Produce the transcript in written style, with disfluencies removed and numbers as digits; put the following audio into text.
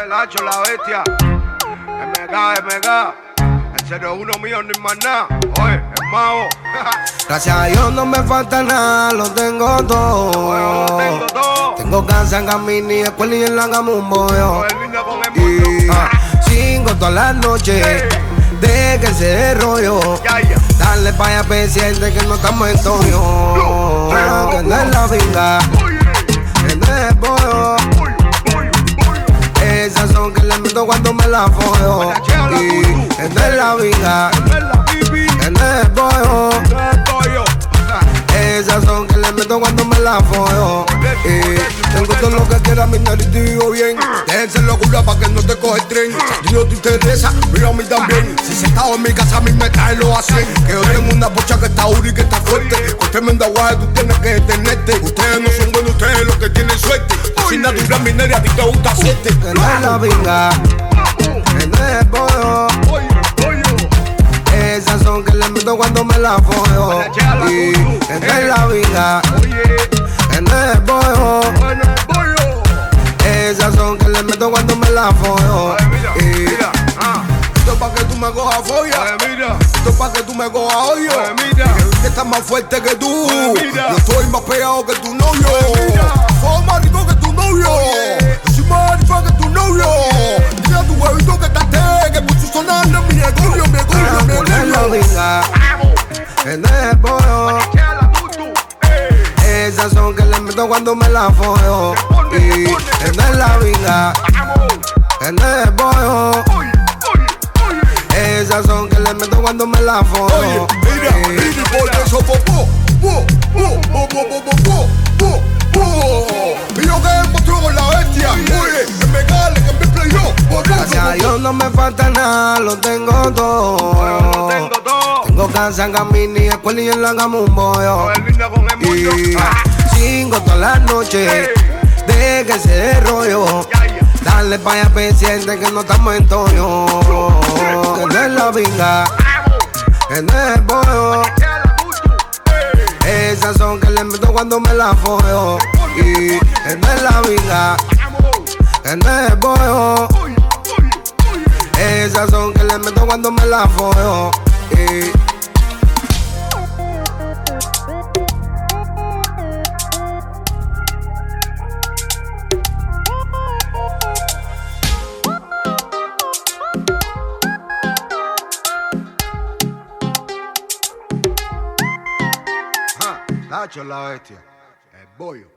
el hacho, la bestia. MK. El 01 mío ni más nada. Oye, el mago. Gracias a Dios no me falta nada, lo tengo todo. Oye, lo tengo todo. Tengo casa en Camini, escuela y en la cama un bollo. Oye, linda con el mundo. Cinco todas las noches, de que se rollo. Ya. Dale pa' allá, pendiente que no estamos en toyo. Que no es la vinga, que no es el bollo. Esas son que le meto cuando me la follo. Y que no es la vinga, que no es el bollo. Esas son que le meto cuando me la follo. Y tengo todo lo que quiera, mi nariz y digo bien. Déjense locura pa' que no te coge el tren. Si no te interesa, mira a mí también. Si sentado en mi casa a mí me traen los hacen. Que yo tengo una pocha que está dura y que está fuerte. Con tremenda guay tú tienes que detenerte. Ustedes no son buenos, ustedes los que tienen suerte. Sin natural minería a ti te gusta hacerte. Que no es la vinga, que no es el bollo. Esas son que le meto cuando me la follo. Y que no es la vinga, que no es el bollo. Esas son que le meto cuando me la follo. Esto es pa' que tú me cojas folla. Esto es pa' que tú me cojas hoyo. Que usted está más fuerte que tú. Yo soy más pegado que tu novio. Soy más rico que tu novio. Yo soy más rico que tu novio. Dile a tu huevito que estate, que puso sonando mi negocio, mi negocio, mi negocio. Que no es el bollo. Esas son que le meto cuando me la follo. Y que no es la vinga, que no es el bollo. Esas son que le meto cuando me la follo. Mira, por eso y yo que mostró con la bestia. Oye, en Megale, que me playó. Gracias a Dios no me falta nada, lo tengo todo. Tengo casa en Camini, escuela y en la cama un bollo. Y cinco todas las noches, de que se rollo. Dale pa' allá, pendiente que no estamos en toyo. Que no es la vinga, que no es el bollo. Esas son que le meto cuando me la follo. Y que no es la vinga, que no es el bollo. Esas son que le meto cuando me la follo. Y Nacho, la bestia. El bollo.